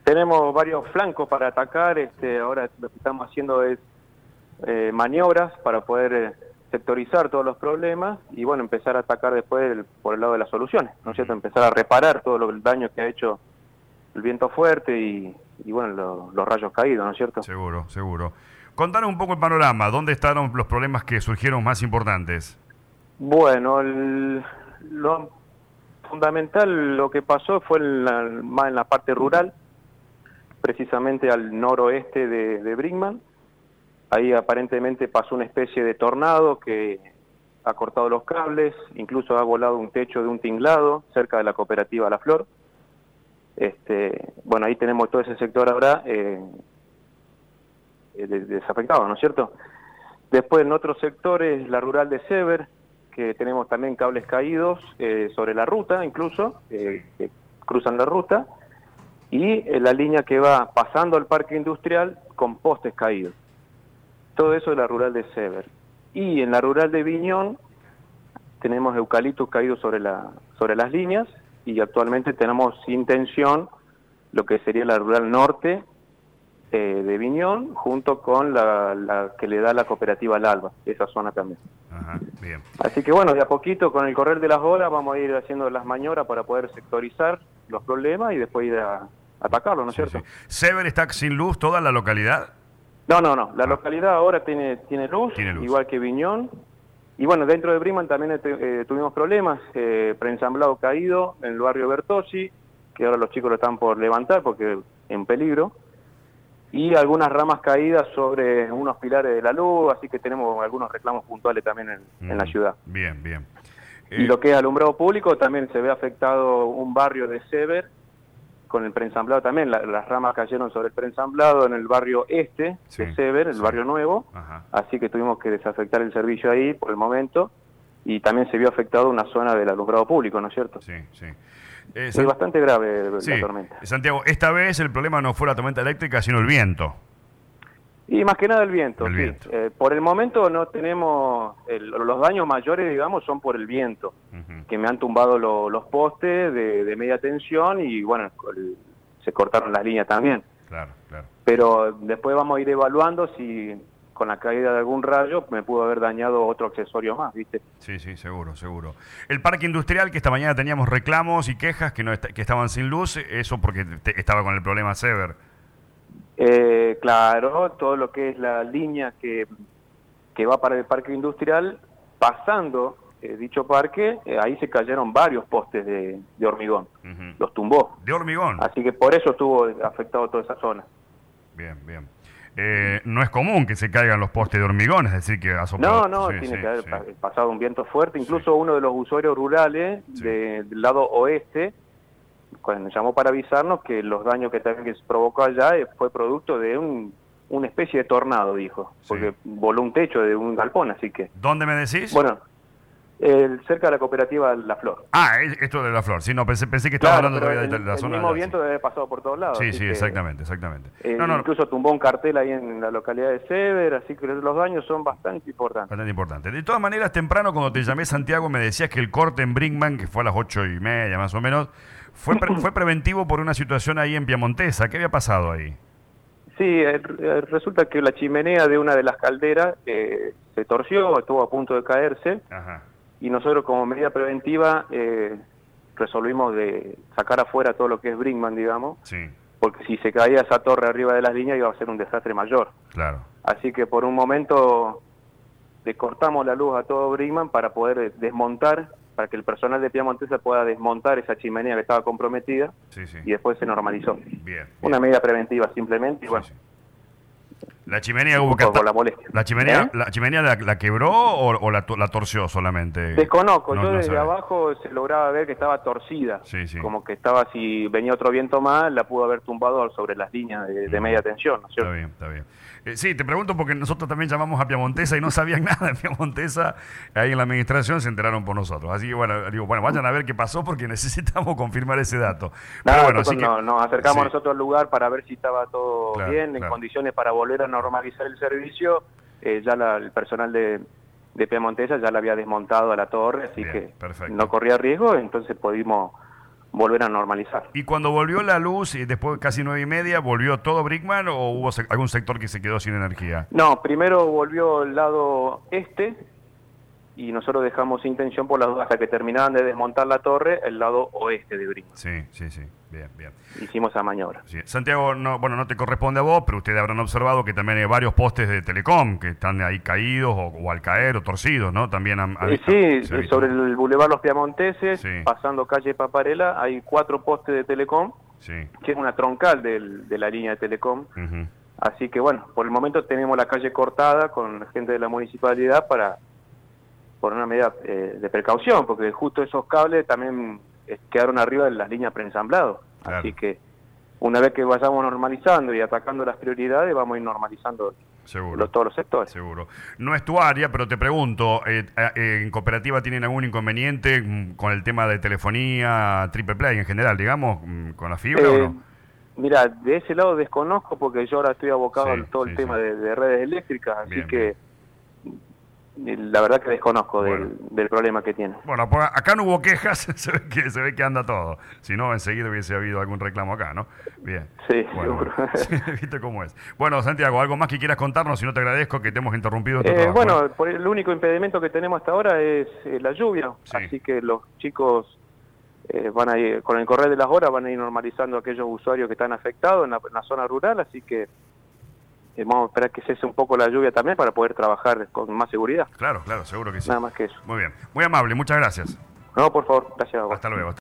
Tenemos varios flancos para atacar, ahora lo que estamos haciendo es maniobras para poder sectorizar todos los problemas y bueno, empezar a atacar después por el lado de las soluciones, ¿no es cierto? Empezar a reparar todo el daño que ha hecho el viento fuerte y bueno, los rayos caídos, ¿no es cierto? Seguro, seguro. Contanos un poco el panorama, ¿dónde están los problemas que surgieron más importantes? Bueno, lo fundamental, lo que pasó fue más en la parte rural, precisamente al noroeste de Brinkmann. Ahí aparentemente pasó una especie de tornado que ha cortado los cables, incluso ha volado un techo de un tinglado cerca de la cooperativa La Flor. Bueno, ahí tenemos todo ese sector ahora desafectado, ¿no es cierto? Después en otros sectores, la rural de Sever, que tenemos también cables caídos sobre la ruta incluso, que cruzan la ruta, y la línea que va pasando al parque industrial con postes caídos. Todo eso es la rural de Sever. Y en la rural de Viñón tenemos eucaliptos caídos sobre las líneas y actualmente tenemos sin tensión lo que sería la rural norte de Viñón junto con la que le da la cooperativa al Alba, esa zona también. Ajá, bien. Así que bueno, de a poquito con el correr de las horas vamos a ir haciendo las maniobras para poder sectorizar los problemas y después ir a atacarlos, ¿no es cierto? Sí. ¿Sever está sin luz toda la localidad? No. La localidad ahora tiene luz, igual que Viñón. Y bueno, dentro de Brinkmann también tuvimos problemas, preensamblado caído en el barrio Bertossi, que ahora los chicos lo están por levantar porque en peligro. Y algunas ramas caídas sobre unos pilares de la luz, así que tenemos algunos reclamos puntuales también en la ciudad. Bien. Y lo que es alumbrado público, también se ve afectado un barrio de Sever, con el preensamblado también, las ramas cayeron sobre el preensamblado en el barrio este de Sever, el barrio nuevo, así que tuvimos que desafectar el servicio ahí por el momento, y también se vio afectado una zona del alumbrado público, ¿no es cierto? Sí. Es bastante grave la tormenta. Santiago, esta vez el problema no fue la tormenta eléctrica, sino el viento. Y más que nada el viento, El viento. Por el momento no tenemos, los daños mayores, digamos, son por el viento, que me han tumbado los postes de media tensión y bueno, se cortaron las líneas también. Claro. Pero después vamos a ir evaluando si con la caída de algún rayo me pudo haber dañado otro accesorio más, ¿viste? Sí, seguro. El parque industrial, que esta mañana teníamos reclamos y quejas que estaban sin luz, eso porque estaba con el problema Sever. Claro, todo lo que es la línea que va para el parque industrial, pasando dicho parque, ahí se cayeron varios postes de hormigón, los tumbó. ¿De hormigón? Así que por eso estuvo afectado toda esa zona. Bien. No es común que se caigan los postes de hormigón, es decir, que ha soplado. No, tiene que haber pasado un viento fuerte. Incluso uno de los usuarios rurales del lado oeste, cuando nos llamó para avisarnos que los daños que también se provocó allá fue producto de una especie de tornado, dijo, porque voló un techo de un galpón, así que... ¿Dónde me decís? Bueno, cerca de la cooperativa La Flor. Esto de La Flor, sí, no, pensé que estaba hablando todavía de la zona. El mismo viento debe haber pasado por todos lados. Sí, exactamente. Incluso tumbó un cartel ahí en la localidad de Sever, así que los daños son bastante importantes. De todas maneras, temprano cuando te llamé, Santiago, me decías que el corte en Brinkmann, que fue a las 8:30 más o menos, fue preventivo por una situación ahí en Piamontesa. ¿Qué había pasado ahí? Sí, resulta que la chimenea de una de las calderas se torció, estuvo a punto de caerse. Y nosotros como medida preventiva resolvimos de sacar afuera todo lo que es Brinkmann, digamos, porque si se caía esa torre arriba de las líneas iba a ser un desastre mayor. Claro. Así que por un momento le cortamos la luz a todo Brinkmann para poder desmontar, para que el personal de Piamontesa pueda desmontar esa chimenea que estaba comprometida y después se normalizó. Bien. Una medida preventiva simplemente y bueno. ¿La chimenea hubo la molestia. ¿La chimenea la quebró o la torció solamente? Desconozco, yo desde abajo se lograba ver que estaba torcida, como que estaba, si venía otro viento más, la pudo haber tumbado sobre las líneas de media tensión, ¿no es cierto? Está bien. Sí, te pregunto porque nosotros también llamamos a Piamontesa y no sabían nada de Piamontesa, ahí en la administración se enteraron por nosotros, así que bueno, vayan a ver qué pasó porque necesitamos confirmar ese dato. Pero bueno, así que nos acercamos nosotros al lugar para ver si estaba todo bien, en condiciones para volver a normalizar el servicio. Ya el personal de Piamontesa ya la había desmontado a la torre, así que no corría riesgo, entonces pudimos volver a normalizar. ¿Y cuando volvió la luz, y después casi 9:30, volvió todo Brinkmann o hubo algún sector que se quedó sin energía? No, primero volvió el lado este y nosotros dejamos sin tensión por las dudas hasta que terminaban de desmontar la torre, el lado oeste de Brinkmann. Sí, sí, sí. Bien, bien. Hicimos esa maniobra. Sí. Santiago, no te corresponde a vos, pero ustedes habrán observado que también hay varios postes de Telecom que están ahí caídos o al caer o torcidos, ¿no? También sí, sobre el Boulevard Los Piamonteses, sí, pasando calle Paparela, hay 4 postes de Telecom, sí, que es una troncal de la línea de Telecom. uh-huh. Así que bueno, por el momento tenemos la calle cortada con la gente de la municipalidad por una medida de precaución, porque justo esos cables también quedaron arriba de las líneas preensamblados. Claro. Así que una vez que vayamos normalizando y atacando las prioridades, vamos a ir normalizando todos los sectores. Seguro. No es tu área, pero te pregunto, ¿en Cooperativa tienen algún inconveniente con el tema de telefonía, triple play en general, digamos, con la fibra o no? Mira, de ese lado desconozco porque yo ahora estoy abocado a todo el tema sí. de redes eléctricas, así Bien, que bien. La verdad que desconozco Bueno. del problema que tiene. Bueno, pues acá no hubo quejas, se ve que anda todo. Si no, enseguida hubiese habido algún reclamo acá, ¿no? Bien. Sí, bueno, seguro. Viste cómo es. Bueno, Santiago, ¿algo más que quieras contarnos? Si no, te agradezco que te hemos interrumpido tu trabajo. Bueno, el único impedimento que tenemos hasta ahora es la lluvia, Sí. así que los chicos van a ir, con el correr de las horas van a ir normalizando a aquellos usuarios que están afectados en la zona rural, así que vamos a esperar que cese un poco la lluvia también para poder trabajar con más seguridad. Claro, seguro que sí. Nada más que eso. Muy bien. Muy amable, muchas gracias. No, por favor, gracias a vos. Hasta luego.